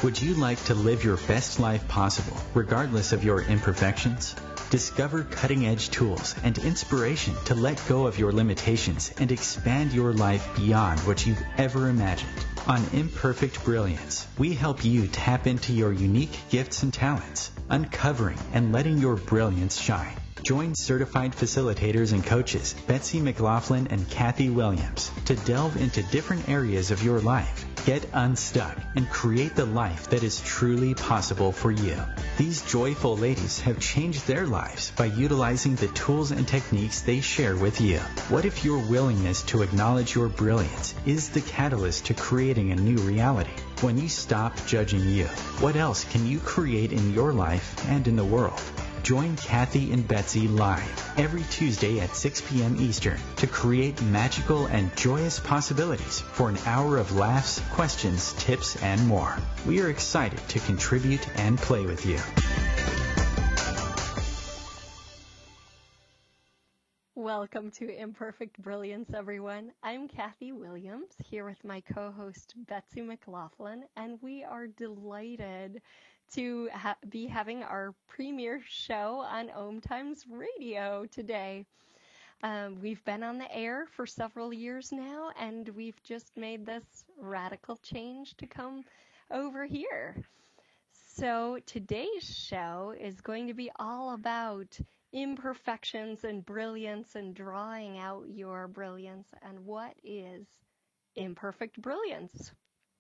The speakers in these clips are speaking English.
Would you like to live your best life possible, regardless of your imperfections? Discover cutting-edge tools and inspiration to let go of your limitations and expand your life beyond what you've ever imagined. On Imperfect Brilliance, we help you tap into your unique gifts and talents, uncovering and letting your brilliance shine. Join certified facilitators and coaches Betsy McLaughlin and Kathy Williams to delve into different areas of your life, get unstuck, and create the life that is truly possible for you. These joyful ladies have changed their lives by utilizing the tools and techniques they share with you. What if your willingness to acknowledge your brilliance is the catalyst to creating a new reality? When you stop judging you, what else can you create in your life and in the world? Join Kathy and Betsy live every Tuesday at 6 p.m. Eastern to create magical and joyous possibilities for an hour of laughs, questions, tips, and more. We are excited to contribute and play with you. Welcome to Imperfect Brilliance, everyone. I'm Kathy Williams, here with my co-host Betsy McLaughlin, and we are delighted to be having our premiere show on Om Times Radio today. We've been on the air for several years now, and we've just made this radical change to come over here. So today's show is going to be all about imperfections and brilliance and drawing out your brilliance and what is imperfect brilliance.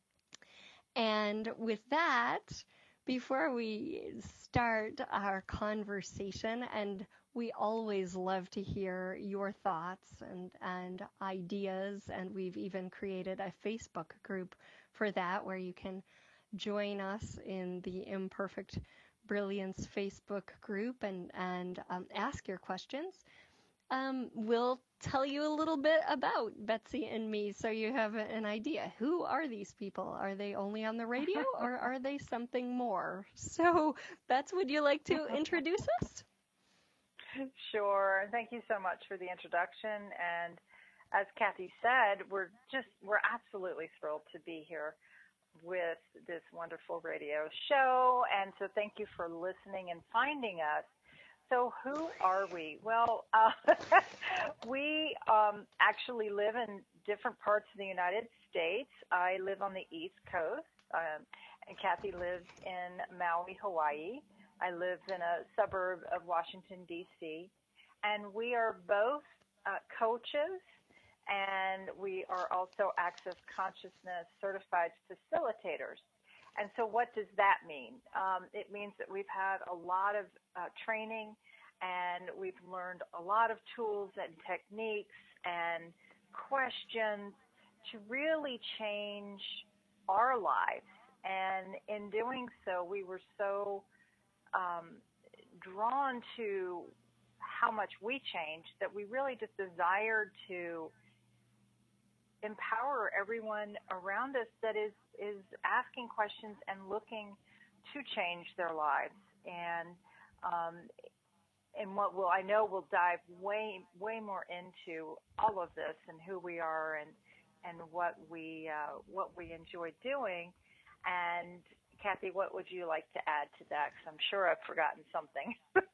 And with that, before we start our conversation, and we always love to hear your thoughts and ideas, and we've even created a Facebook group for that where you can join us in the Imperfect Brilliance Facebook group and ask your questions. We'll tell you a little bit about Betsy and me so you have an idea. Who are these people? Are they only on the radio or are they something more? So, Bets, would you like to introduce us? Sure. Thank you so much for the introduction. And as Kathy said, we're absolutely thrilled to be here with this wonderful radio show. And so thank you for listening and finding us. So who are we? Well, we actually live in different parts of the United States. I live on the East Coast, and Kathy lives in Maui, Hawaii. I live in a suburb of Washington, D.C., and we are both coaches, and we are also Access Consciousness certified facilitators. And so what does that mean? It means that we've had a lot of training, and we've learned a lot of tools and techniques and questions to really change our lives. And in doing so, we were so drawn to how much we changed that we really just desired to empower everyone around us that is asking questions and looking to change their lives. And what I know we'll dive way more into all of this and who we are and what we enjoy doing. And Kathy, what would you like to add to that? Because I'm sure I've forgotten something.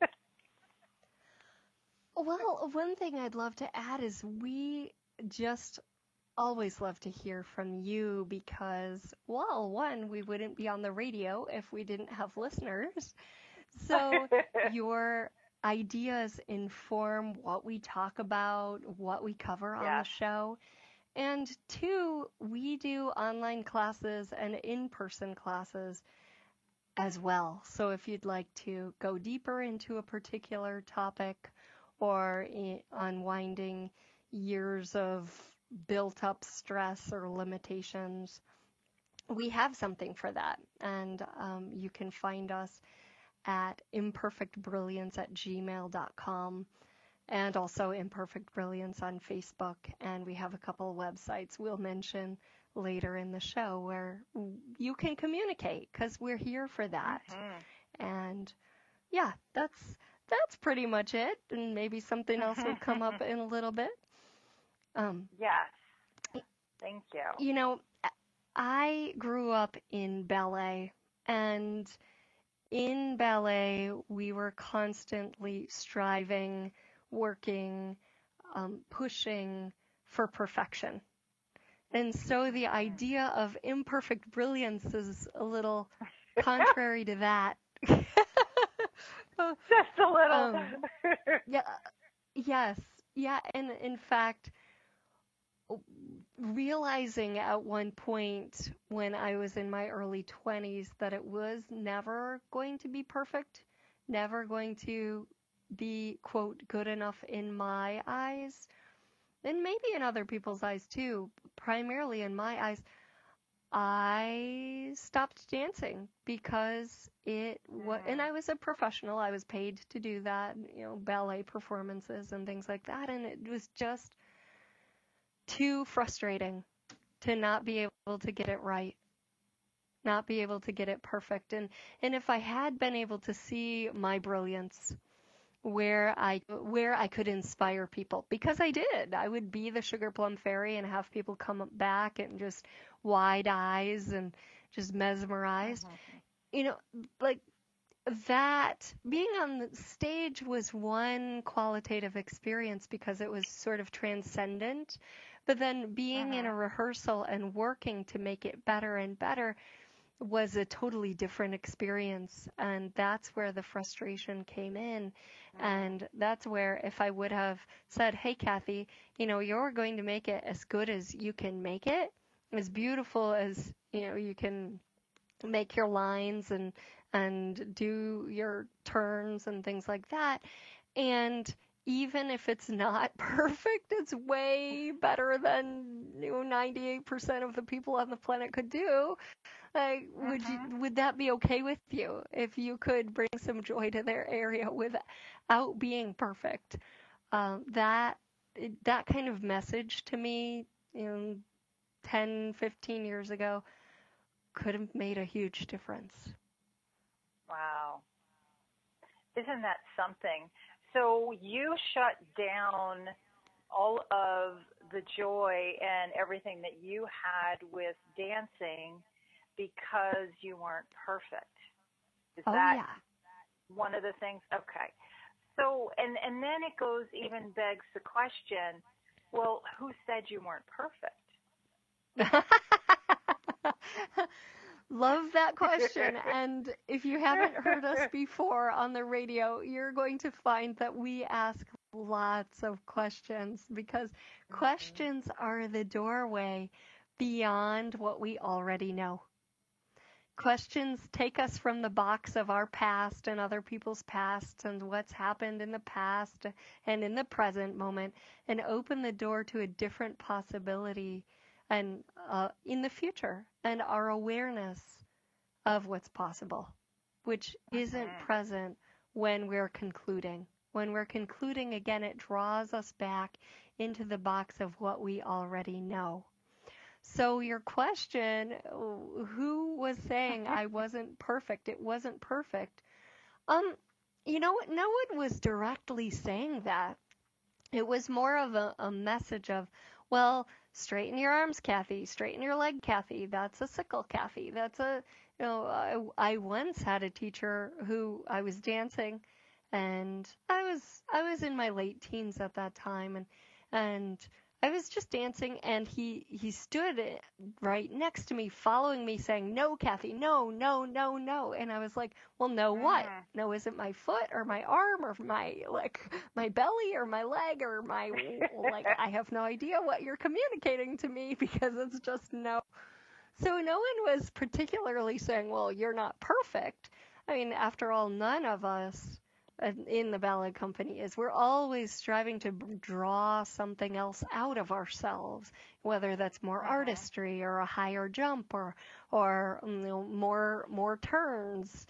Well, one thing I'd love to add is we just always love to hear from you because, well, one, we wouldn't be on the radio if we didn't have listeners. So your ideas inform what we talk about, what we cover on the show. And two, we do online classes and in-person classes as well. So if you'd like to go deeper into a particular topic or unwinding years of built-up stress or limitations, we have something for that. And you can find us at imperfectbrilliance@gmail.com and also Imperfect Brilliance on Facebook. And we have a couple of websites we'll mention later in the show where you can communicate because we're here for that. Mm-hmm. And yeah, that's pretty much it. And maybe something else will come up in a little bit. Yes. Thank you. You know, I grew up in ballet And in ballet, we were constantly striving, working, pushing for perfection. And so the idea of imperfect brilliance is a little contrary to that. Just a little. Yeah, yes, yeah, and in fact, realizing at one point when I was in my early 20s that it was never going to be perfect, never going to be, quote, good enough in my eyes, and maybe in other people's eyes too, primarily in my eyes, I stopped dancing because and I was a professional. I was paid to do that, ballet performances and things like that, and it was just too frustrating to not be able to get it right, not be able to get it perfect. And if I had been able to see my brilliance where I could inspire people, because I did. I would be the Sugar Plum Fairy and have people come back and just wide eyes and just mesmerized. Like that being on the stage was one qualitative experience because it was sort of transcendent. But then being in a rehearsal and working to make it better and better was a totally different experience. And that's where the frustration came in. And that's where if I would have said, hey, Kathy, you're going to make it as good as you can make it, as beautiful as, you can make your lines and do your turns and things like that. And even if it's not perfect, it's way better than 98% of the people on the planet could do. Like, would that be okay with you if you could bring some joy to their area without being perfect? That kind of message to me, 10, 15 years ago, could have made a huge difference. Wow. Isn't that something? So you shut down all of the joy and everything that you had with dancing because you weren't perfect. Is that one of the things? Okay. So, and then it begs the question, well, who said you weren't perfect? Love that question. And if you haven't heard us before on the radio, you're going to find that we ask lots of questions because questions are the doorway beyond what we already know. Questions take us from the box of our past and other people's past and what's happened in the past and in the present moment and open the door to a different possibility and in the future and our awareness of what's possible, which isn't present when we're concluding. When we're concluding, again, it draws us back into the box of what we already know. So your question, who was saying I wasn't perfect? It wasn't perfect. No one was directly saying that. It was more of a message of, well, straighten your arms, Kathy. Straighten your leg, Kathy. That's a sickle, Kathy. That's I once had a teacher who I was dancing, and I was in my late teens at that time, and I was just dancing, and he stood right next to me, following me, saying, "No, Kathy, no, no, no, no." And I was like, "Well, no, what? No, is it my foot or my arm or my belly or my leg or my I have no idea what you're communicating to me because it's just no." So no one was particularly saying, "Well, you're not perfect." I mean, after all, none of us in the ballet company we're always striving to draw something else out of ourselves, whether that's more artistry or a higher jump or more turns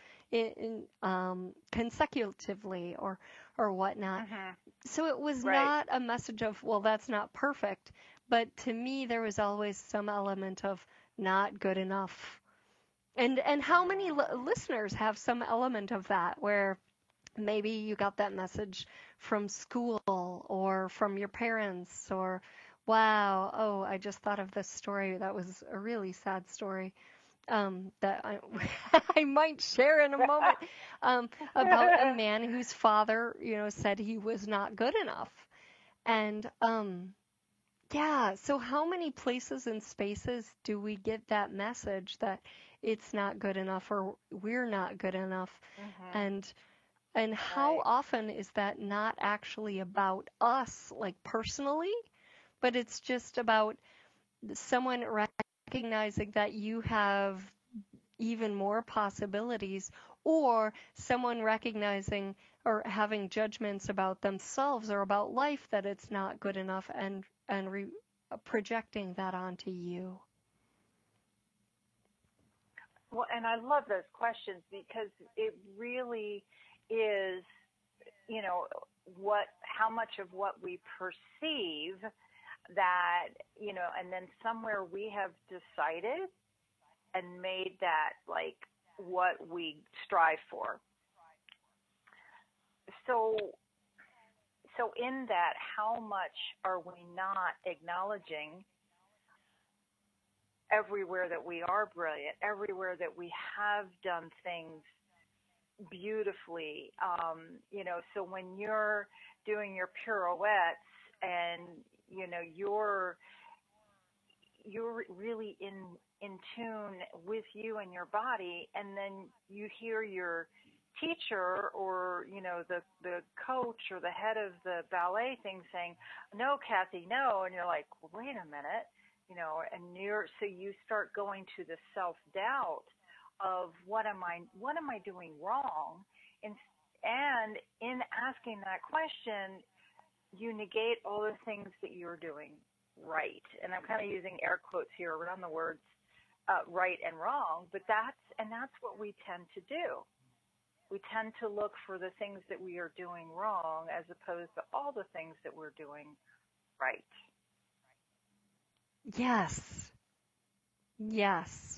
consecutively or whatnot. So it was not a message of, well, that's not perfect, but to me there was always some element of not good enough. And how many listeners have some element of that where maybe you got that message from school or from your parents or, wow, I just thought of this story. That was a really sad story. that I might share in a moment, about a man whose father, said he was not good enough. And yeah, so how many places and spaces do we get that message that it's not good enough or we're not good enough? Mm-hmm. And how Right. often is that not actually about us, like personally, but it's just about someone recognizing that you have even more possibilities, or someone recognizing or having judgments about themselves or about life that it's not good enough and projecting that onto you. Well, and I love those questions because it really is, how much of what we perceive that, and then somewhere we have decided and made that like what we strive for. So in that, how much are we not acknowledging everywhere that we are brilliant, everywhere that we have done things beautifully? So when you're doing your pirouettes and, you're really in tune with you and your body, and then you hear your teacher or the coach or the head of the ballet thing saying, "No, Kathy, no," and you're like, well, "Wait a minute," and so you start going to the self-doubt of what am I doing wrong, and in asking that question, you negate all the things that you're doing right. And I'm kind of using air quotes here around the words right and wrong, but that's what we tend to do. We tend to look for the things that we are doing wrong as opposed to all the things that we're doing right. Yes. Yes.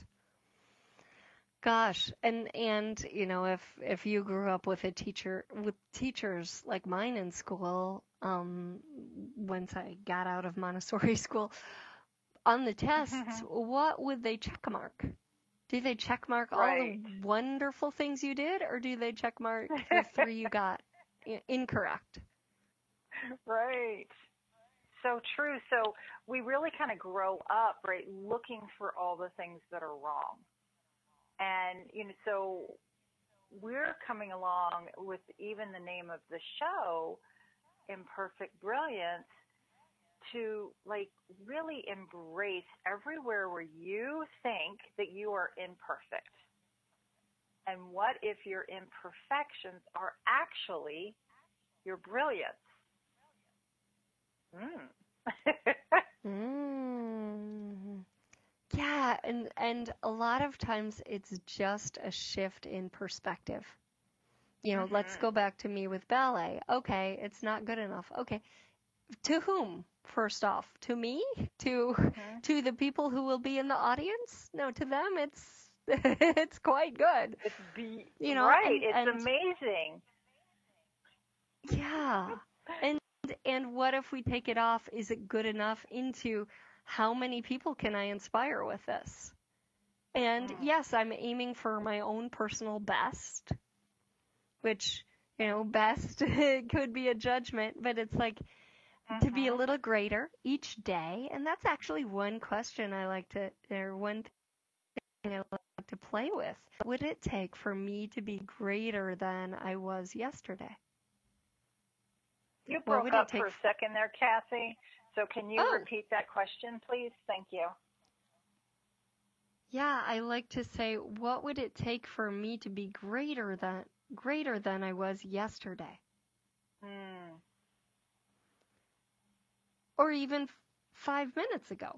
Gosh, and if you grew up with teachers like mine in school, once I got out of Montessori school, on the tests, what would they check mark? Do they check mark all Right. the wonderful things you did, or do they check mark the 3 you got incorrect? Right. So true. So we really kind of grow up, right, looking for all the things that are wrong. And, so we're coming along with even the name of the show, Imperfect Brilliance, to like really embrace everywhere where you think that you are imperfect. And what if your imperfections are actually your brilliance? Yeah, and a lot of times it's just a shift in perspective. Let's go back to me with ballet. Okay, it's not good enough. Okay, to whom? First off, to me? To the people who will be in the audience? No, to them it's it's quite good. Right, it's amazing. Yeah. And what if we take it off, is it good enough, into how many people can I inspire with this? And yes, I'm aiming for my own personal best, which, best could be a judgment, but it's like to be a little greater each day. And that's actually one question I like to, or one thing I like to play with. What would it take for me to be greater than I was yesterday? You broke up for a second there, Kathy. So can you repeat that question, please? Thank you. Yeah, I like to say, what would it take for me to be greater than I was yesterday? Or even 5 minutes ago.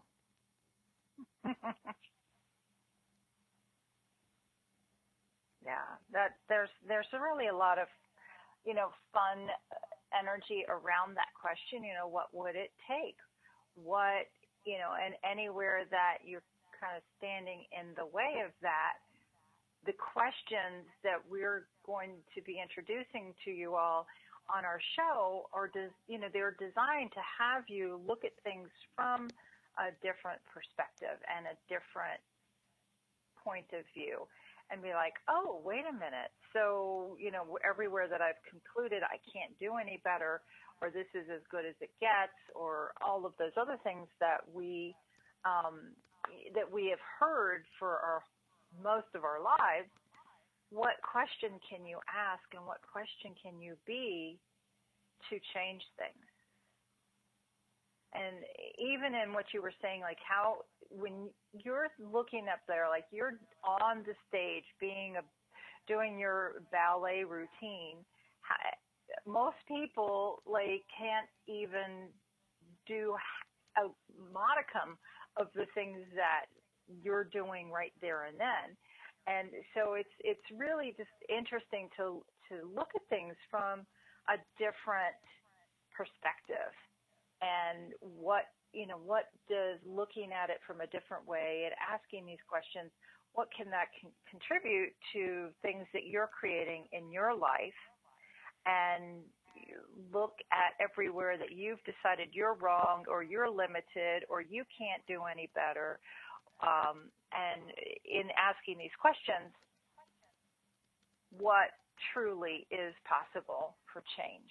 Yeah, there's really a lot of, fun energy around that question. What would it take? What, and anywhere that you're kind of standing in the way of that, the questions that we're going to be introducing to you all on our show are, they're designed to have you look at things from a different perspective and a different point of view and be like, oh, wait a minute. So, everywhere that I've concluded I can't do any better, or this is as good as it gets, or all of those other things that we have heard for most of our lives, what question can you ask and what question can you be to change things? And even in what you were saying, like how when you're looking up there, like you're on the stage doing your ballet routine, most people can't even do a modicum of the things that you're doing right there and then. And so it's really just interesting to look at things from a different perspective. And what does looking at it from a different way and asking these questions, what can that contribute to things that you're creating in your life? And look at everywhere that you've decided you're wrong or you're limited or you can't do any better. And in asking these questions, what truly is possible for change?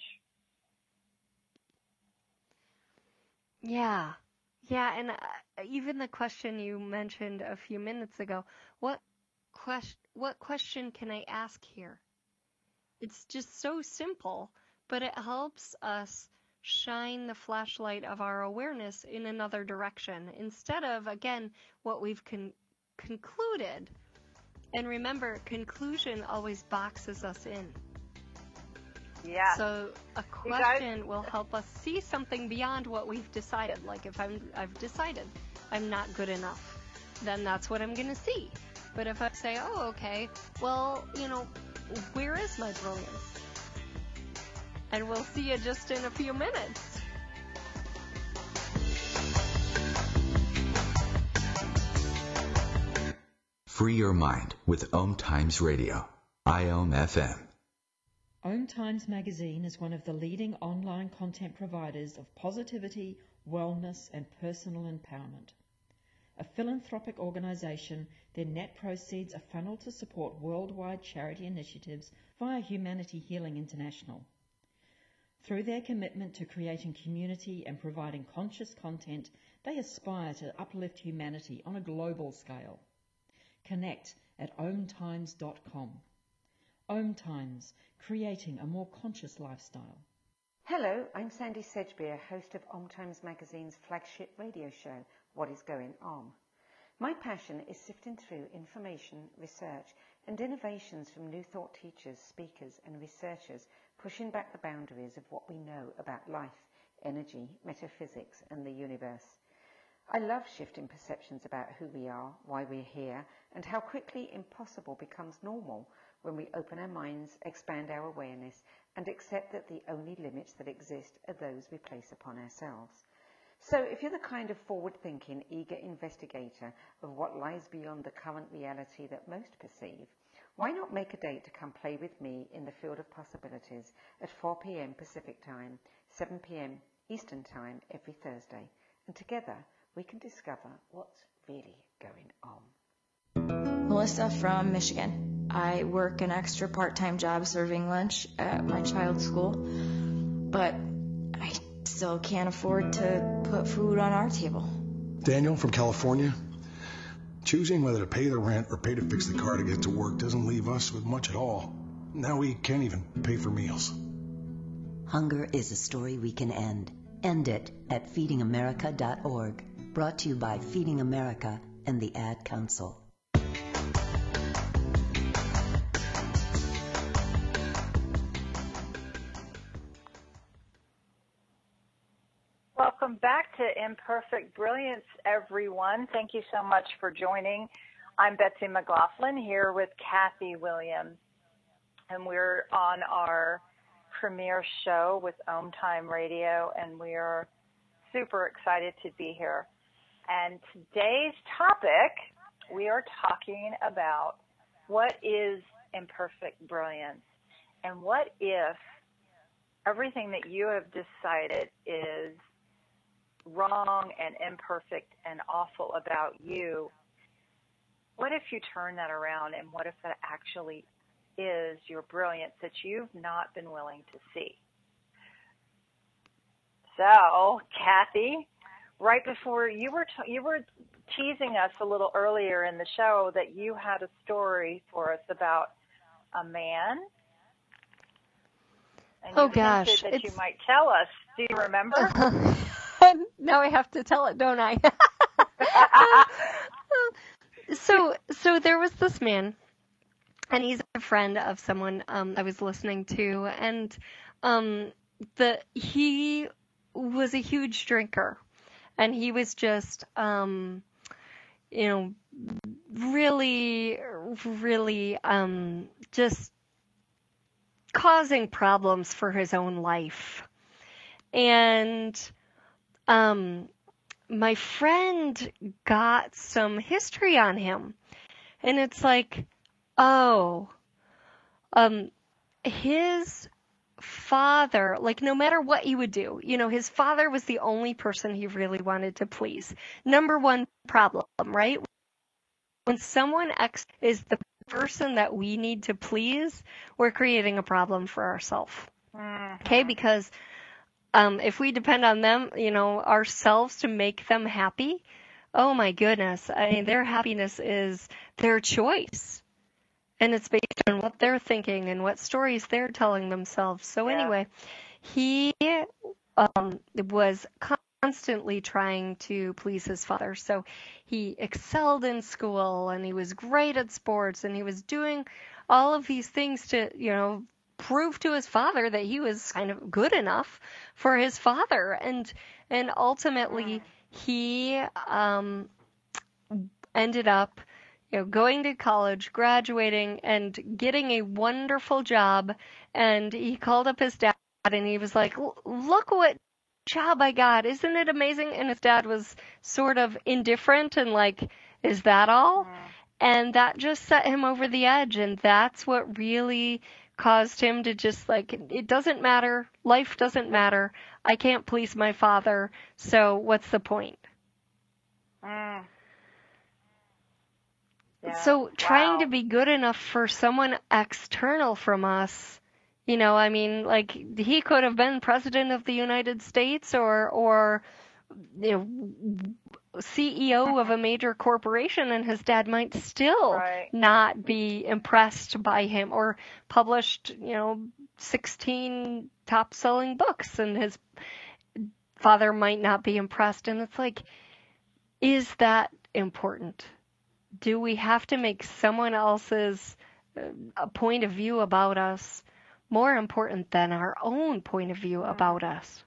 Yeah. And even the question you mentioned a few minutes ago, what question can I ask here? It's just so simple, but it helps us shine the flashlight of our awareness in another direction instead of, again, what we've concluded. And remember, conclusion always boxes us in. Yeah. So a question will help us see something beyond what we've decided. Like if I've decided I'm not good enough, then that's what I'm going to see. But if I say, oh, okay, well, where is my brilliance? And we'll see it just in a few minutes. Free your mind with Om Times Radio, IOM FM. Om Times Magazine is one of the leading online content providers of positivity, wellness, and personal empowerment. A philanthropic organization, their net proceeds are funneled to support worldwide charity initiatives via Humanity Healing International. Through their commitment to creating community and providing conscious content, they aspire to uplift humanity on a global scale. Connect at omtimes.com. Om Times, creating a more conscious lifestyle. Hello, I'm Sandy Sedgbeer, host of Om Times Magazine's flagship radio show, What is Going On? My passion is sifting through information, research, and innovations from new thought teachers, speakers, and researchers pushing back the boundaries of what we know about life, energy, metaphysics, and the universe. I love shifting perceptions about who we are, why we're here, and how quickly impossible becomes normal when we open our minds, expand our awareness, and accept that the only limits that exist are those we place upon ourselves. So if you're the kind of forward-thinking, eager investigator of what lies beyond the current reality that most perceive, why not make a date to come play with me in the field of possibilities at 4 p.m. Pacific Time, 7 p.m. Eastern Time every Thursday, and together we can discover what's really going on. Melissa from Michigan. I work an extra part-time job serving lunch at my child's school, but I still can't afford to put food on our table. Daniel from California. Choosing whether to pay the rent or pay to fix the car to get to work doesn't leave us with much at all. Now we can't even pay for meals. Hunger is a story we can end. End it at feedingamerica.org. Brought to you by Feeding America and the Ad Council. Welcome back to Imperfect Brilliance, everyone. Thank you so much for joining. I'm Betsy McLaughlin here with Kathy Williams, and we're on our premiere show with Om Time Radio, and we are super excited to be here. And today's topic, we are talking about what is imperfect brilliance, and what if everything that you have decided is wrong and imperfect and awful about you what if you turn that around, and what if that actually is your brilliance that you've not been willing to see? So, Kathy, right before you were teasing us a little earlier in the show that you had a story for us about a man. And you hinted that you might tell us. Do you remember? Now I have to tell it, don't I? So there was this man, and he's a friend of someone I was listening to, and he was a huge drinker, and he was just really, really just causing problems for his own life. And my friend got some history on him, and it's like, his father, like, no matter what he would do, his father was the only person he really wanted to please. Number one problem, right? When someone X is the person that we need to please, we're creating a problem for ourselves. Okay? Because if we depend on them, ourselves to make them happy, oh my goodness. I mean, their happiness is their choice. And it's based on what they're thinking and what stories they're telling themselves. So anyway, he was constantly trying to please his father. So he excelled in school, and he was great at sports, and he was doing all of these things to, prove to his father that he was kind of good enough for his father. And ultimately he ended up going to college, graduating, and getting a wonderful job. And he called up his dad, and he was like, look what job I got. Isn't it amazing? And his dad was sort of indifferent and like, is that all? And that just set him over the edge. And that's what really caused him to just like, it doesn't matter. Life doesn't matter. I can't please my father. So what's the point? So trying to be good enough for someone external from us, I mean, like, he could have been president of the United States or CEO of a major corporation, and his dad might still not be impressed by him, or published, 16 top-selling books, and his father might not be impressed. And it's like, is that important? Do we have to make someone else's point of view about us more important than our own point of view about us?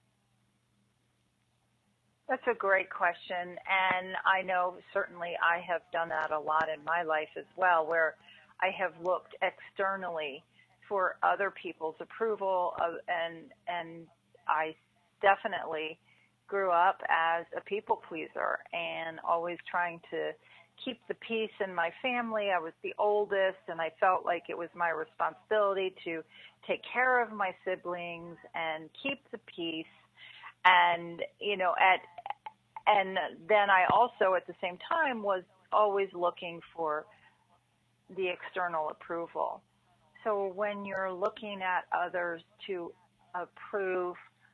That's a great question, and I know certainly I have done that a lot in my life as well, where I have looked externally for other people's approval, and I definitely grew up as a people pleaser and always trying to keep the peace in my family. I was the oldest, and I felt like it was my responsibility to take care of my siblings and keep the peace. And, and then I also at the same time was always looking for the external approval. So when you're looking at others to approve,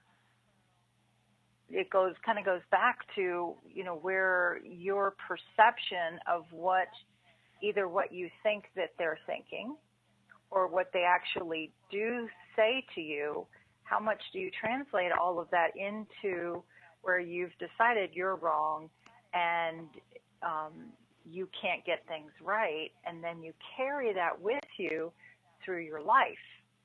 it kind of goes back to, where your perception of either what you think that they're thinking or what they actually do say to you, how much do you translate all of that into where you've decided you're wrong and you can't get things right, and then you carry that with you through your life.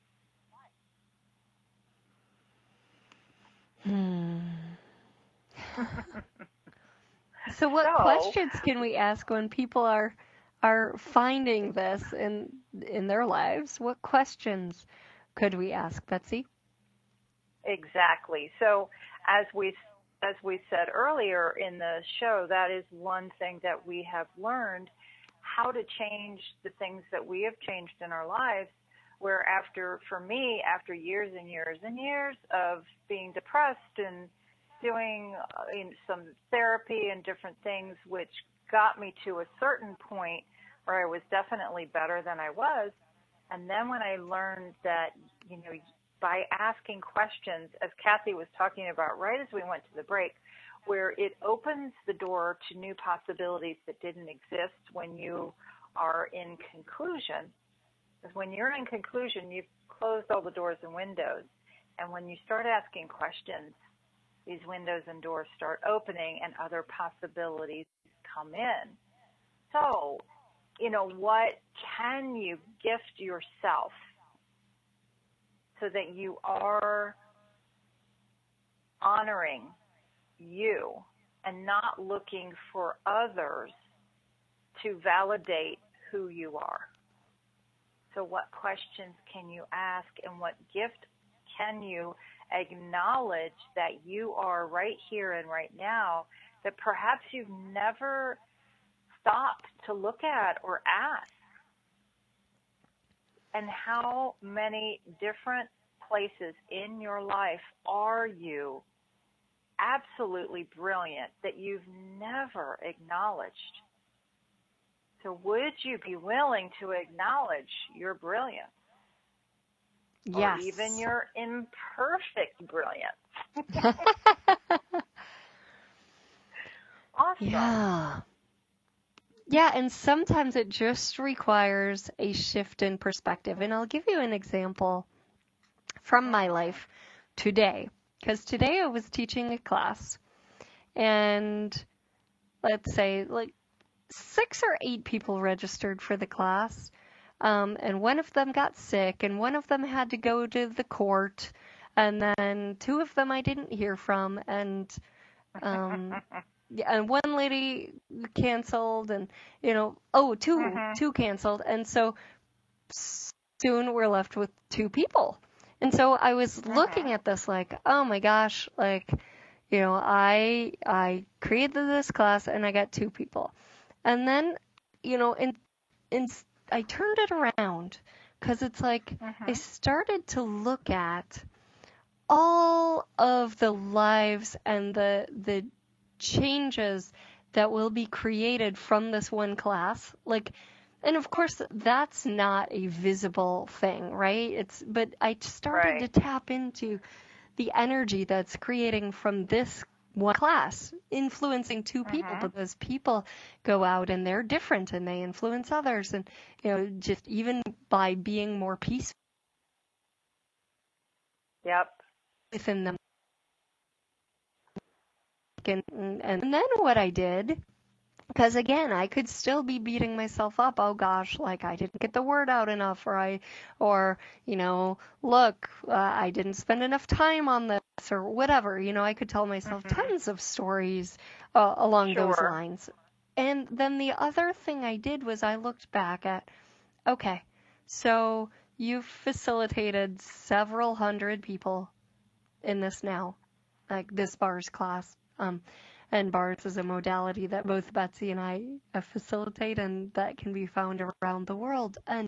So what questions can we ask when people are finding this in their lives? What questions could we ask, Betsy? Exactly. So as we said earlier in the show, that is one thing that we have learned, how to change the things that we have changed in our lives, where for me, after years and years and years of being depressed and doing some therapy and different things which got me to a certain point where I was definitely better than I was. And then when I learned that, you know, by asking questions, as Kathy was talking about right as we went to the break, where it opens the door to new possibilities that didn't exist when you are in conclusion. Because when you're in conclusion, you've closed all the doors and windows. And when you start asking questions, these windows and doors start opening and other possibilities come in. So, you know, what can you gift yourself so that you are honoring you and not looking for others to validate who you are? So what questions can you ask, and what gift can you acknowledge that you are right here and right now that perhaps you've never stopped to look at or ask? And how many different places in your life are you absolutely brilliant that you've never acknowledged? So would you be willing to acknowledge your brilliance? Yes. Or even your imperfect brilliance? Awesome. Yeah. Yeah, and sometimes it just requires a shift in perspective. And I'll give you an example from my life today. Because today I was teaching a class, and let's say like 6 or 8 people registered for the class. And one of them got sick, and one of them had to go to the court, and then 2 of them I didn't hear from, and and one lady canceled, and you know, two canceled, and so soon we're left with 2 people. And so I was looking at this like, oh my gosh, like, you know, I created this class and I got 2 people. And then, you know, I turned it around, because it's like I started to look at all of the lives and the changes that will be created from this one class. Like, and of course that's not a visible thing, right? But I started to tap into the energy that's creating from this one class, influencing 2 people, because people go out and they're different and they influence others, and you know, just even by being more peaceful within them. And then what I did, because again, I could still be beating myself up. Oh gosh, like I didn't get the word out enough, or you know, look, I didn't spend enough time on this, or whatever. You know, I could tell myself tons of stories along those lines. And then the other thing I did was I looked back at, okay, so you've facilitated several hundred people in this now, like this bars class. And bars is a modality that both Betsy and I facilitate, and that can be found around the world. And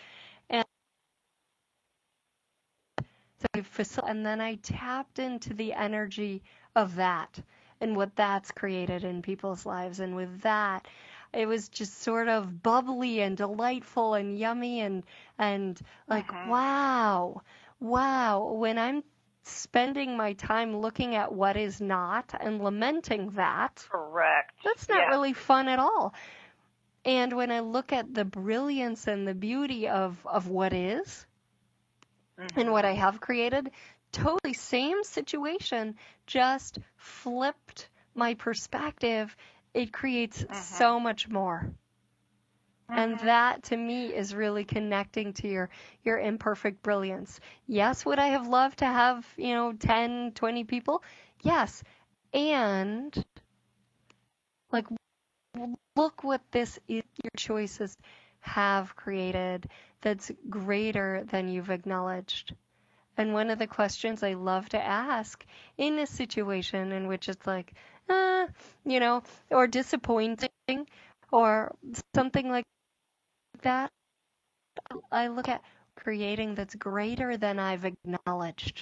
so and then I tapped into the energy of that and what that's created in people's lives. And with that, it was just sort of bubbly and delightful and yummy and like, wow. When I'm spending my time looking at what is not and lamenting that, that's not really fun at all. And when I look at the brilliance and the beauty of what is and what I have created, totally same situation, just flipped my perspective. It creates so much more. And that, to me, is really connecting to your imperfect brilliance. Yes, would I have loved to have, 10, 20 people? Yes. And, like, look what your choices have created that's greater than you've acknowledged. And one of the questions I love to ask in a situation in which it's like, or disappointing or something like that, I look at creating that's greater than I've acknowledged.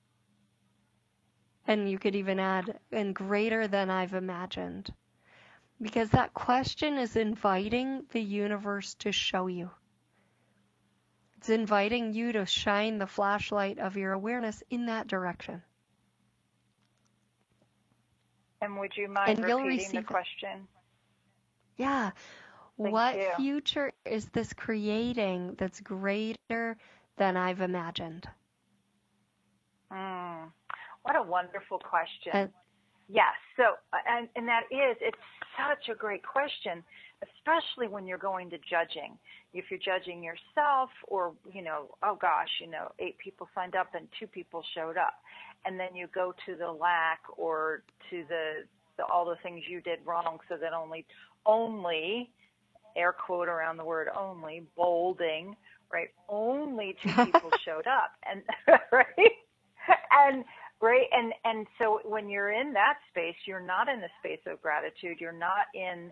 And you could even add, and greater than I've imagined. Because that question is inviting the universe to show you. It's inviting you to shine the flashlight of your awareness in that direction. And would you mind And you'll repeating the receive it. question? Yeah. Thank What you. future is this creating that's greater than I've imagined? What a wonderful question. And, yes. So, and that is, it's such a great question, especially when you're going to judging. If you're judging yourself or, oh gosh, 8 people signed up and 2 people showed up. And then you go to the lack or to the all the things you did wrong so that only, air quote around the word only, bolding, right? Only 2 people showed up. And, right? And so when you're in that space, you're not in a space of gratitude. You're not in,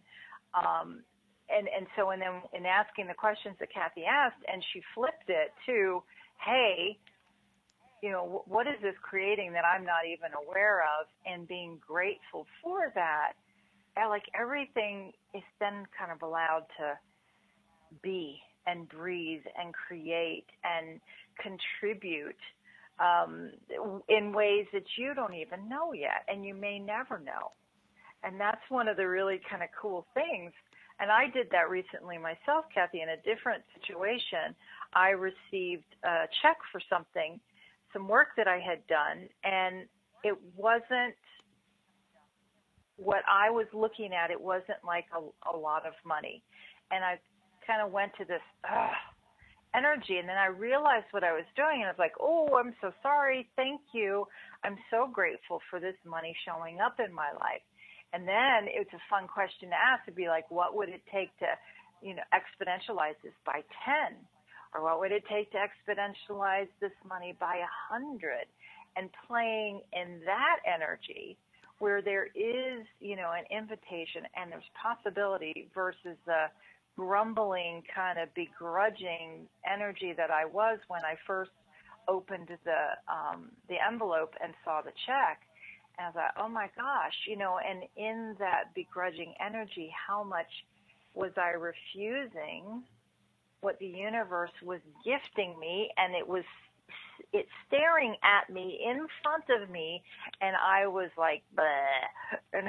so then in asking the questions that Kathy asked, and she flipped it to, hey, what is this creating that I'm not even aware of, and being grateful for that, like everything is then kind of allowed to be and breathe and create and contribute in ways that you don't even know yet, and you may never know. And that's one of the really kind of cool things. And I did that recently myself, Kathy, in a different situation. I received a check for some work that I had done, and it wasn't what I was looking at. It wasn't like a lot of money. And I kind of went to this energy, and then I realized what I was doing, and I was like, oh, I'm so sorry, thank you. I'm so grateful for this money showing up in my life. And then it's a fun question to ask, to be like, what would it take to, exponentialize this by 10? Or what would it take to exponentialize this money by 100? And playing in that energy where there is, an invitation and there's possibility versus the grumbling, kind of begrudging energy that I was when I first opened the envelope and saw the check. And I thought, oh my gosh, and in that begrudging energy, how much was I refusing what the universe was gifting me? And it's staring at me in front of me, and I was like, bleh.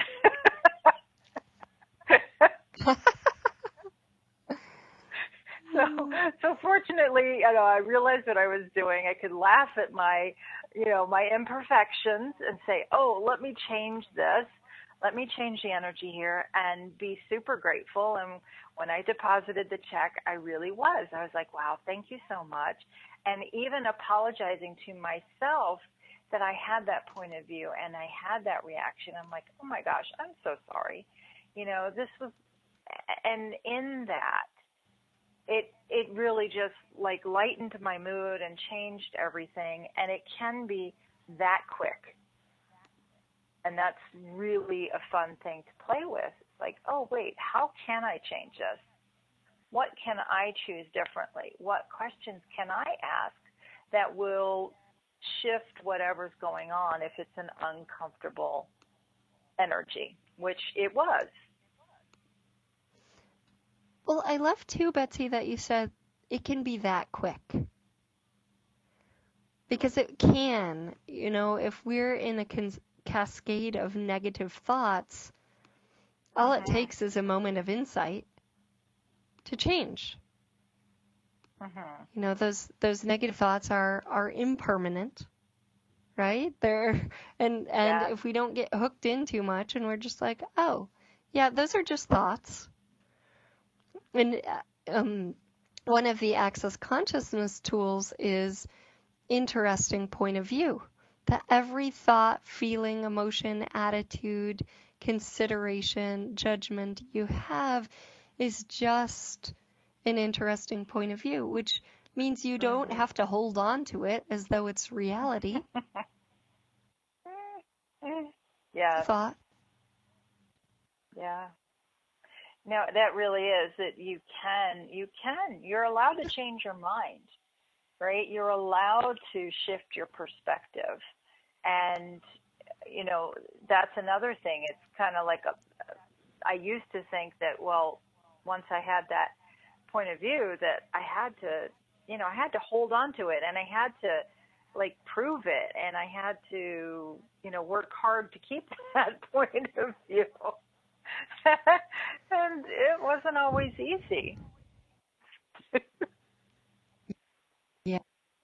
So fortunately, I realized what I was doing. I could laugh at my imperfections and say, oh, let me change this. Let me change the energy here and be super grateful. And when I deposited the check, I really was. I was like, wow, thank you so much. And even apologizing to myself that I had that point of view and I had that reaction. I'm like, oh my gosh, I'm so sorry. This was, and in that, it really just like lightened my mood and changed everything. And it can be that quick. And that's really a fun thing to play with. It's like, oh, wait, how can I change this? What can I choose differently? What questions can I ask that will shift whatever's going on if it's an uncomfortable energy, which it was. Well, I love too, Betsy, that you said it can be that quick. Because it can, if we're in a cascade of negative thoughts, all it takes is a moment of insight to change. Those negative thoughts are impermanent, right? And if we don't get hooked in too much and we're just like, oh, yeah, those are just thoughts. And one of the Access Consciousness tools is interesting point of view. That every thought, feeling, emotion, attitude, consideration, judgment you have is just an interesting point of view, which means you don't have to hold on to it as though it's reality. Yeah. Thought. Yeah. No, that really is that you're allowed to change your mind, right? You're allowed to shift your perspective. And, that's another thing. It's kind of like I used to think that, well, once I had that point of view, that I had to, I had to hold on to it, and I had to, like, prove it, and I had to, work hard to keep that point of view. And it wasn't always easy. Yeah.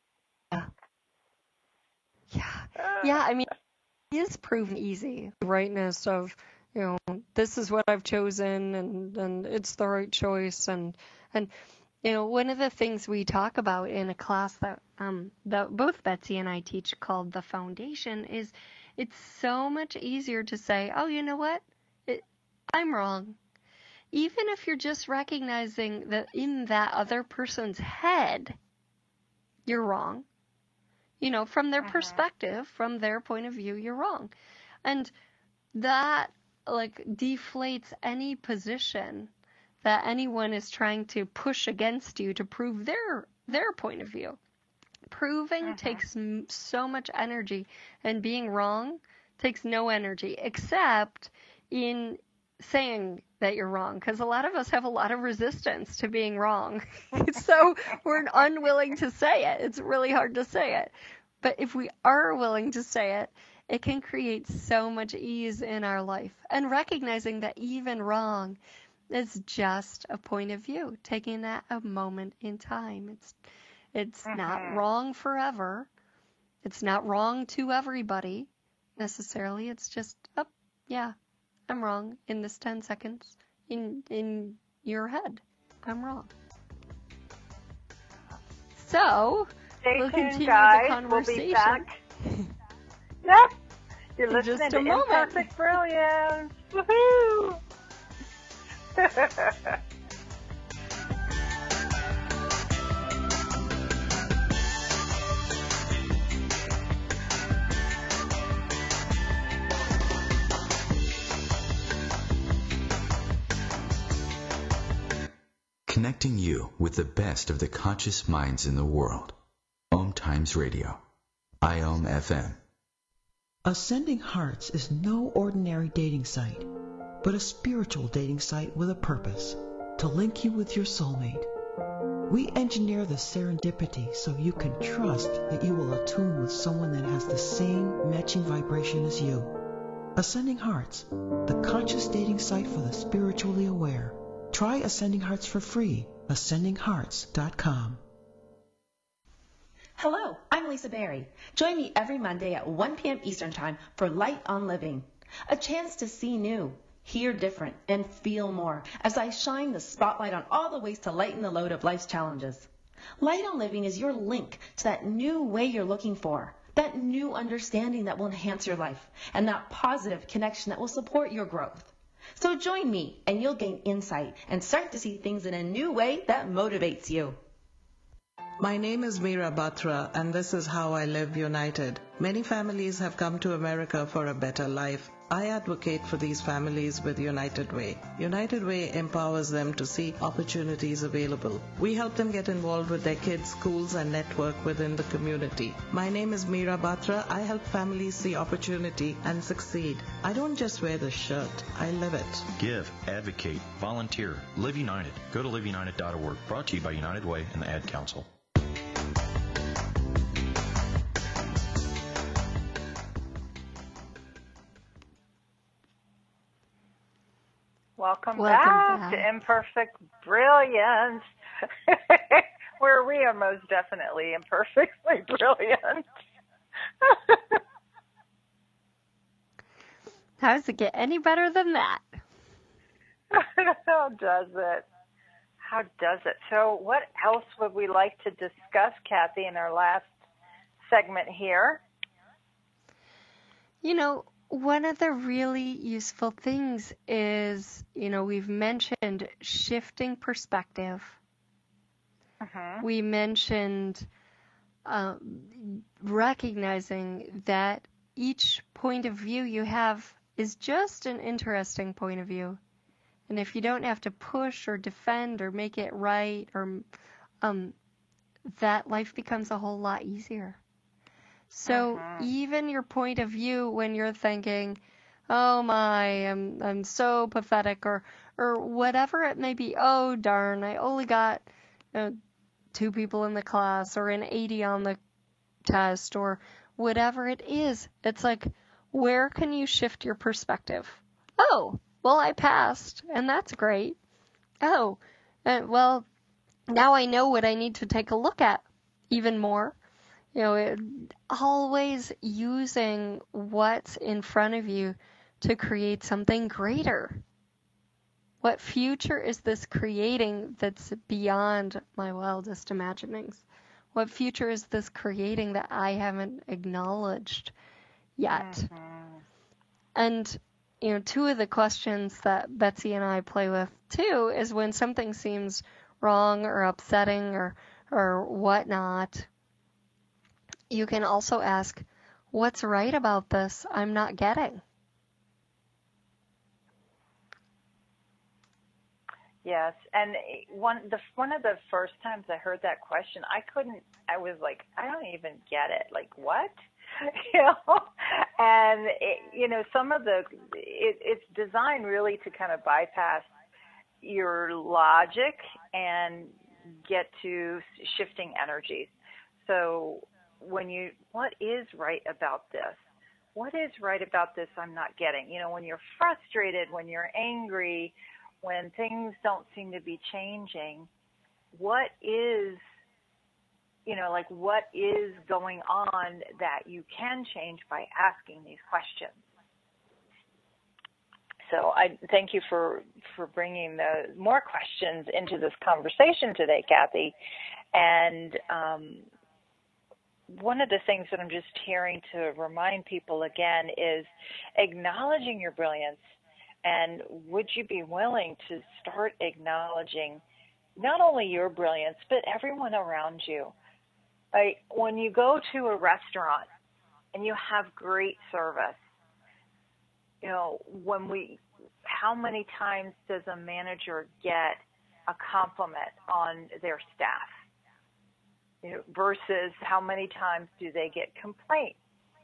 Yeah, I mean, it is proven easy. The rightness of, this is what I've chosen, and it's the right choice. And one of the things we talk about in a class that both Betsy and I teach called The Foundation is it's so much easier to say, oh, you know what? I'm wrong. Even if you're just recognizing that in that other person's head, you're wrong. From their perspective, from their point of view, you're wrong. And that, like, deflates any position that anyone is trying to push against you to prove their point of view. Proving takes so much energy, and being wrong takes no energy, except in saying that you're wrong, because a lot of us have a lot of resistance to being wrong. So we're unwilling to say it. It's really hard to say it. But if we are willing to say it, it can create so much ease in our life. And recognizing that even wrong is just a point of view, taking that a moment in time. It's not wrong forever. It's not wrong to everybody necessarily. It's just, I'm wrong in this 10 seconds in your head. I'm wrong. So, we'll continue the conversation. We'll be back. Yep. You're in listening just to a moment. Imperfect Brilliance. Woohoo! Connecting you with the best of the conscious minds in the world. Om Times Radio. IOM FM. Ascending Hearts is no ordinary dating site, but a spiritual dating site with a purpose, to link you with your soulmate. We engineer the serendipity so you can trust that you will attune with someone that has the same matching vibration as you. Ascending Hearts, the conscious dating site for the spiritually aware. Try Ascending Hearts for free. AscendingHearts.com. Hello, I'm Lisa Berry. Join me every Monday at 1 p.m. Eastern Time for Light on Living. A chance to see new, hear different, and feel more as I shine the spotlight on all the ways to lighten the load of life's challenges. Light on Living is your link to that new way you're looking for, that new understanding that will enhance your life, and that positive connection that will support your growth. So join me and you'll gain insight and start to see things in a new way that motivates you. My name is Meera Batra, and this is How I Live United. Many families have come to America for a better life. I advocate for these families with United Way. United Way empowers them to see opportunities available. We help them get involved with their kids' schools and network within the community. My name is Meera Batra. I help families see opportunity and succeed. I don't just wear the shirt, I live it. Give, advocate, volunteer, Live United. Go to liveunited.org. Brought to you by United Way and the Ad Council. Welcome back to Imperfect Brilliance, where we are most definitely imperfectly brilliant. How does it get any better than that? How does it? How does it? So what else would we like to discuss, Kathy, in our last segment here? One of the really useful things is, we've mentioned shifting perspective. We mentioned recognizing that each point of view you have is just an interesting point of view. And if you don't have to push or defend or make it right, or that life becomes a whole lot easier. So even your point of view when you're thinking, oh my, I'm so pathetic, or whatever it may be. Oh darn, I only got 2 people in the class, or an 80 on the test, or whatever it is. It's like, where can you shift your perspective? Oh, well, I passed, and that's great. Oh, well, now I know what I need to take a look at even more. Always using what's in front of you to create something greater. What future is this creating that's beyond my wildest imaginings? What future is this creating that I haven't acknowledged yet? Mm-hmm. And, 2 of the questions that Betsy and I play with too is when something seems wrong or upsetting or whatnot, you can also ask, what's right about this I'm not getting? Yes, and one of the first times I heard that question, I was like, I don't even get it. Like, what? And it's designed really to kind of bypass your logic and get to shifting energies. So what is right about this? What is right about this I'm not getting? When you're frustrated, when you're angry, when things don't seem to be changing, what is going on that you can change by asking these questions? So I thank you for bringing the more questions into this conversation today, Kathy. And one of the things that I'm just hearing to remind people again is acknowledging your brilliance. And would you be willing to start acknowledging not only your brilliance, but everyone around you? When you go to a restaurant and you have great service, how many times does a manager get a compliment on their staff? Versus how many times do they get complaints?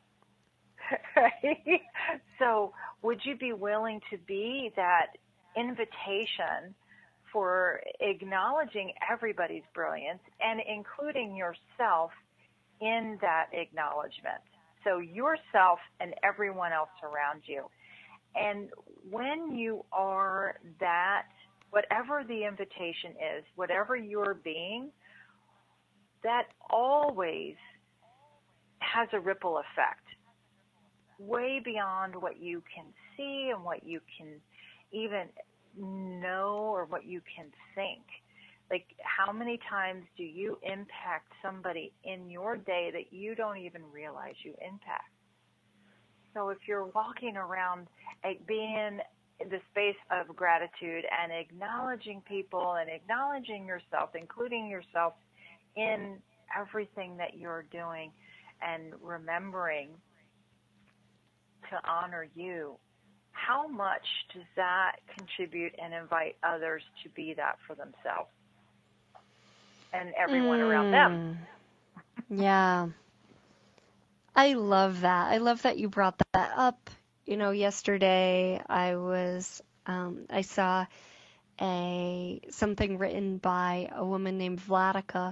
Right? So would you be willing to be that invitation for acknowledging everybody's brilliance and including yourself in that acknowledgement? So yourself and everyone else around you. And when you are that, whatever the invitation is, whatever you're being, that always has a ripple effect way beyond what you can see and what you can even know or what you can think. Like, how many times do you impact somebody in your day that you don't even realize you impact? So if you're walking around being in the space of gratitude and acknowledging people and acknowledging yourself, including yourself in everything that you're doing, and remembering to honor you, how much does that contribute and invite others to be that for themselves and everyone around them? Yeah. I love that. I love that you brought that up. Yesterday I saw something written by a woman named Vladika,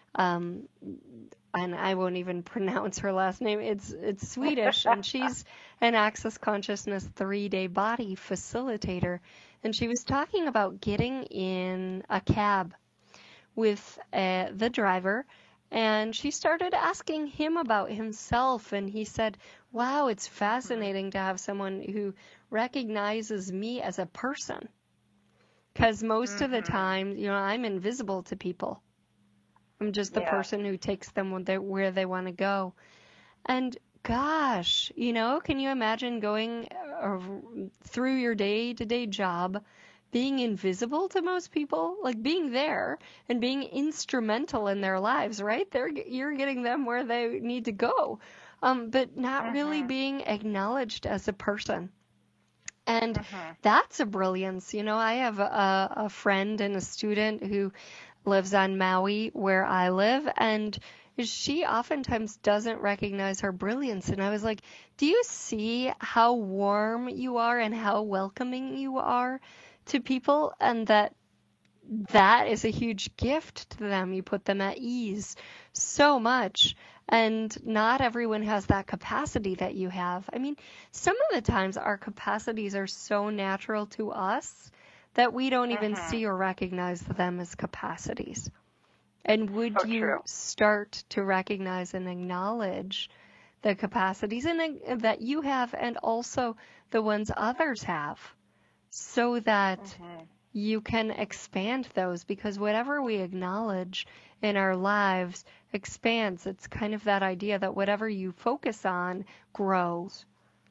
and I won't even pronounce her last name. It's Swedish, and she's an Access Consciousness 3-day body facilitator, and she was talking about getting in a cab with the driver, and she started asking him about himself, and he said, wow, it's fascinating to have someone who recognizes me as a person, because most of the time, I'm invisible to people. I'm just the person who takes them where they want to go. And gosh, can you imagine going through your day-to-day job, being invisible to most people, like being there and being instrumental in their lives, right? You're getting them where they need to go, but not really being acknowledged as a person. And that's a brilliance. I have a friend and a student who lives on Maui where I live, and is she oftentimes doesn't recognize her brilliance. And I was like, do you see how warm you are and how welcoming you are to people, and that is a huge gift to them. You put them at ease so much. And not everyone has that capacity that you have. I mean, some of the times our capacities are so natural to us that we don't even see or recognize them as capacities. And would you start to recognize and acknowledge the capacities that you have, and also the ones others have, so that you can expand those? Because whatever we acknowledge in our lives expands. It's kind of that idea that whatever you focus on grows.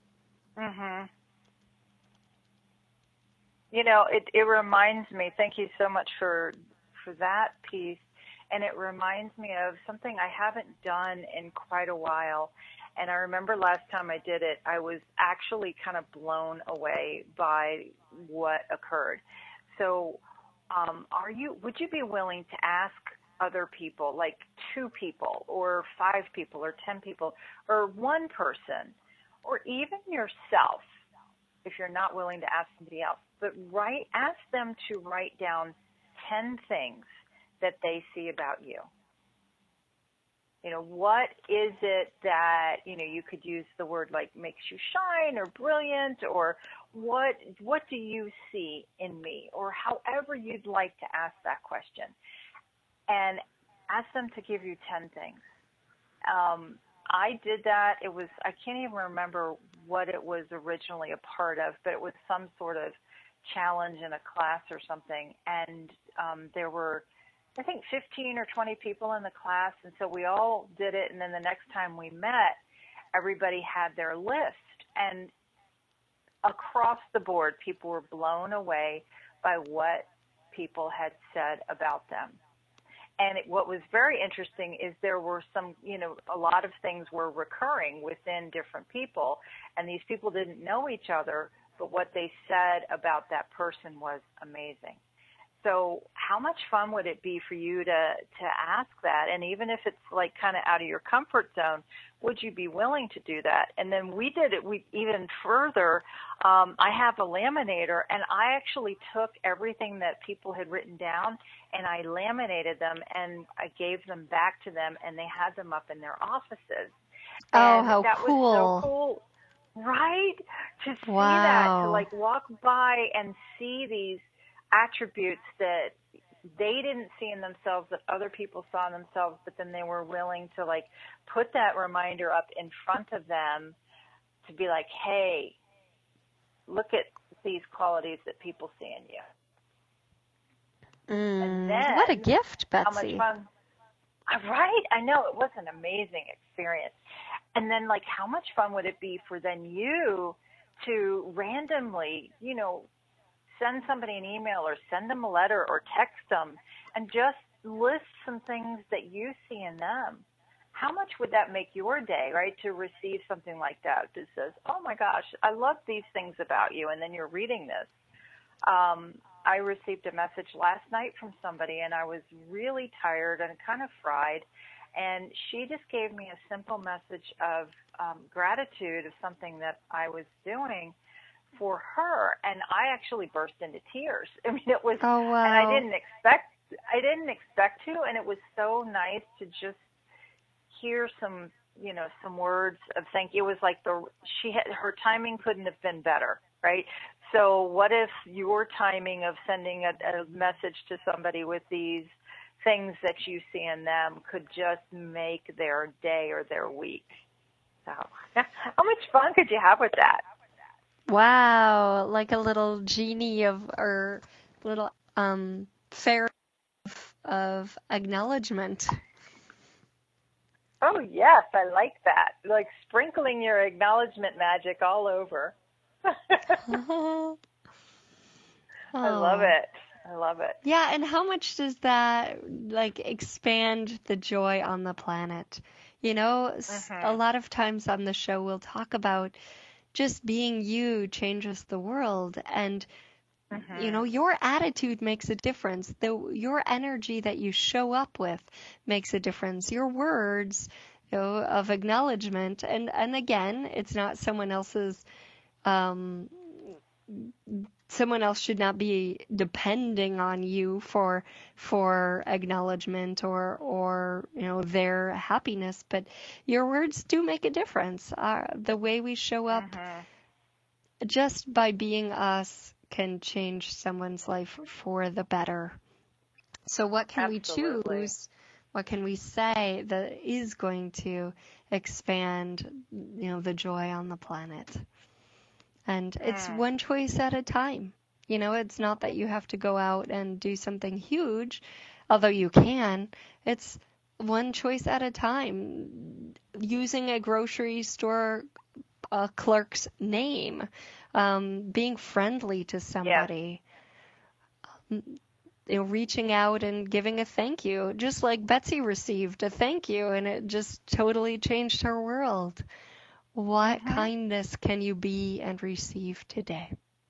You know, it reminds me, thank you so much for that piece, and it reminds me of something I haven't done in quite a while. And I remember last time I did it, I was actually kind of blown away by what occurred. So would you be willing to ask other people, like 2 people or 5 people or 10 people or 1 person or even yourself, if you're not willing to ask somebody else, but ask them to write down 10 things that they see about you. You know, what is it that, you know, you could use the word like makes you shine or brilliant, or what do you see in me, or however you'd like to ask that question, and ask them to give you 10 things. I did that. I can't even remember what it was originally a part of, but it was some sort of challenge in a class or something. And there were, I think, 15 or 20 people in the class. And so we all did it. And then the next time we met, everybody had their list. And across the board, people were blown away by what people had said about them. And what was very interesting is there were some, you know, a lot of things were recurring within different people, and these people didn't know each other, but what they said about that person was amazing. So how much fun would it be for you to ask that? And even if it's like kind of out of your comfort zone, would you be willing to do that? And then we did it even further. I have a laminator, and I actually took everything that people had written down and I laminated them and I gave them back to them, and they had them up in their offices. Oh, and how that cool. was so cool, right? To see that, to like walk by and see these attributes that they didn't see in themselves that other people saw in themselves, but then they were willing to like put that reminder up in front of them to be like, hey, look at these qualities that people see in you. And then, what a gift, Betsy. How much fun. Right? I know, it was an amazing experience. And then like how much fun would it be for then you to randomly, you know, send somebody an email or send them a letter or text them and just list some things that you see in them. How much would that make your day, right, to receive something like that that says, oh, my gosh, I love these things about you, and then you're reading this. I received a message last night from somebody, and I was really tired and kind of fried, and she just gave me a simple message of gratitude of something that I was doing for her, and I actually burst into tears. I mean, it was, oh, wow. And I didn't expect to, and it was so nice to just hear some, you know, some words of thank you. It was like her timing couldn't have been better, right? So what if your timing of sending a message to somebody with these things that you see in them could just make their day or their week? So how much fun could you have with that? Wow, like a little genie or little fairy of acknowledgement. Oh, yes, I like that. Like sprinkling your acknowledgement magic all over. Oh. I love it. I love it. Yeah, and how much does that like expand the joy on the planet? You know, a lot of times on the show we'll talk about just being you changes the world, and your attitude makes a difference. Your energy that you show up with makes a difference. Your words, of acknowledgement, and again, it's not someone else's. Someone else should not be depending on you for acknowledgement or their happiness, but your words do make a difference. The way we show up, just by being us, can change someone's life for the better. So what can we choose? What can we say that is going to expand, the joy on the planet? And it's one choice at a time. It's not that you have to go out and do something huge, although you can. It's one choice at a time. Using a grocery store clerk's name, being friendly to somebody, reaching out and giving a thank you, just like Betsy received a thank you, and it just totally changed her world. What kindness can you be and receive today?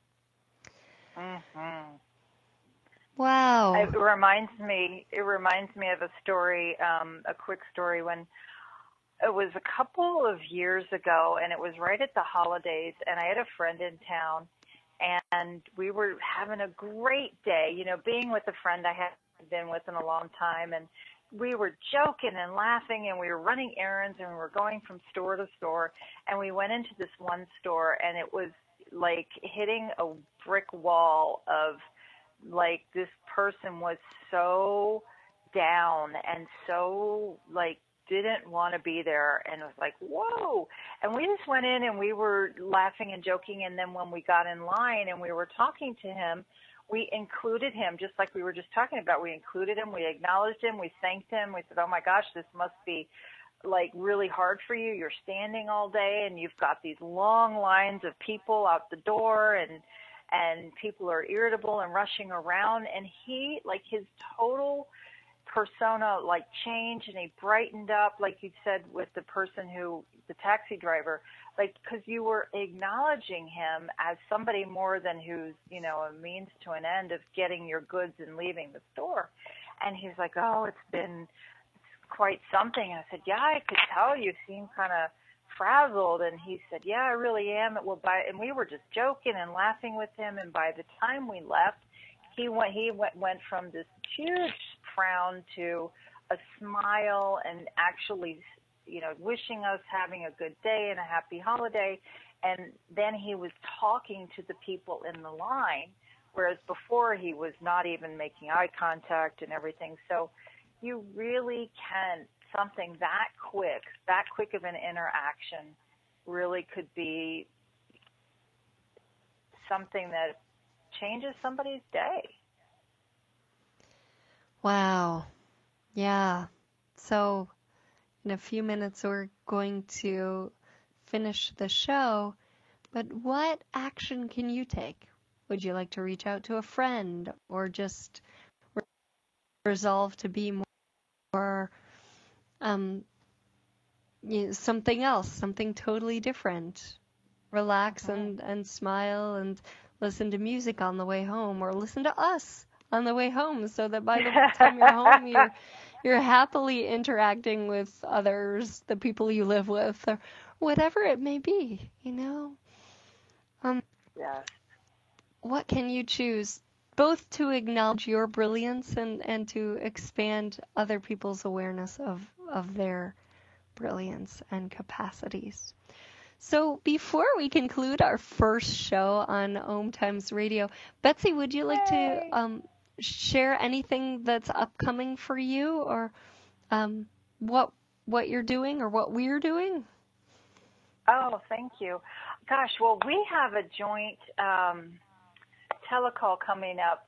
Wow. It reminds me of a story, a quick story when it was a couple of years ago, and it was right at the holidays, and I had a friend in town, and we were having a great day, being with a friend I hadn't been with in a long time, and we were joking and laughing, and we were running errands, and we were going from store to store, and we went into this one store, and it was like hitting a brick wall of, like, this person was so down and so, like, didn't want to be there, and it was like, whoa. And we just went in, and we were laughing and joking, and then when we got in line and we were talking to him, we included him, just like we were just talking about. We included him, we acknowledged him, we thanked him. We said, oh my gosh, this must be like really hard for you. You're standing all day, and you've got these long lines of people out the door, and people are irritable and rushing around. And he, like, his total persona, like, changed, and he brightened up, like you said, with the person the taxi driver, like, because you were acknowledging him as somebody more than who's, a means to an end of getting your goods and leaving the store. And he's like, oh, it's been quite something. And I said, yeah, I could tell you seem kind of frazzled. And he said, yeah, I really am. And we were just joking and laughing with him. And by the time we left, he went from this huge frown to a smile, and actually, wishing us having a good day and a happy holiday. And then he was talking to the people in the line, whereas before he was not even making eye contact and everything. So you really can, something that quick of an interaction really could be something that changes somebody's day. Wow. Yeah. So in a few minutes, we're going to finish the show, but what action can you take? Would you like to reach out to a friend, or just resolve to be more something else, something totally different? Relax and smile and listen to music on the way home, or listen to us on the way home, so that by the time you're home, you're happily interacting with others, the people you live with, or whatever it may be, Yes. What can you choose, both to acknowledge your brilliance and to expand other people's awareness of their brilliance and capacities? So before we conclude our first show on Om Times Radio, Betsy, would you like to share anything that's upcoming for you, or what you're doing or what we're doing? Oh, thank you. Gosh, well, we have a joint telecall coming up.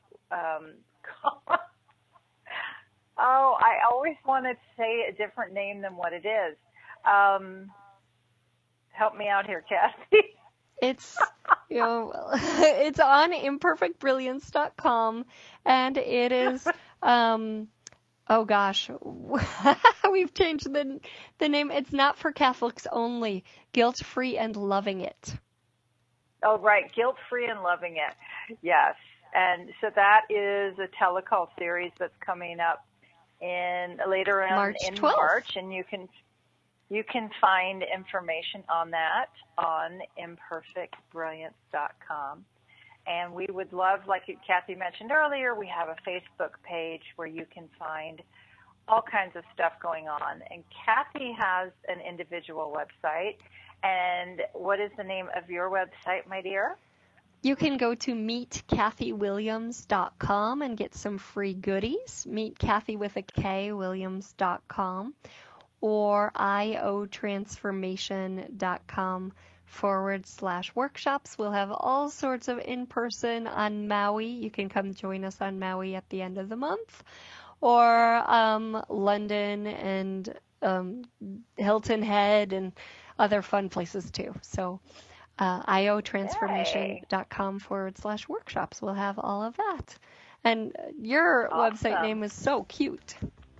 I always want to say a different name than what it is. Help me out here, Kathy. It's, it's on imperfectbrilliance.com, and it is, oh gosh, we've changed the name. It's not for Catholics only. Guilt-free and loving it. Oh, right. Guilt-free and loving it. Yes. And so that is a telecall series that's coming up later in March, and you can find information on that on imperfectbrilliance.com. And we would love, like Kathy mentioned earlier, we have a Facebook page where you can find all kinds of stuff going on. And Kathy has an individual website. And what is the name of your website, my dear? You can go to meetkathyWilliams.com and get some free goodies. Meet Kathy with a K, Williams.com, or iotransformation.com/workshops. We'll have all sorts of in-person on Maui. You can come join us on Maui at the end of the month, or London and Hilton Head and other fun places too. So iotransformation.com/workshops. We'll have all of that. And your website name is so cute.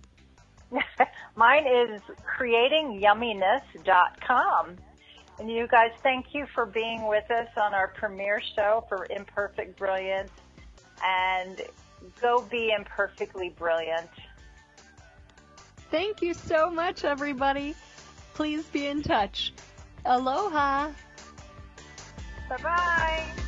Mine is creatingyumminess.com. And you guys, thank you for being with us on our premiere show for Imperfect Brilliance. And go be imperfectly brilliant. Thank you so much, everybody. Please be in touch. Aloha. Bye-bye.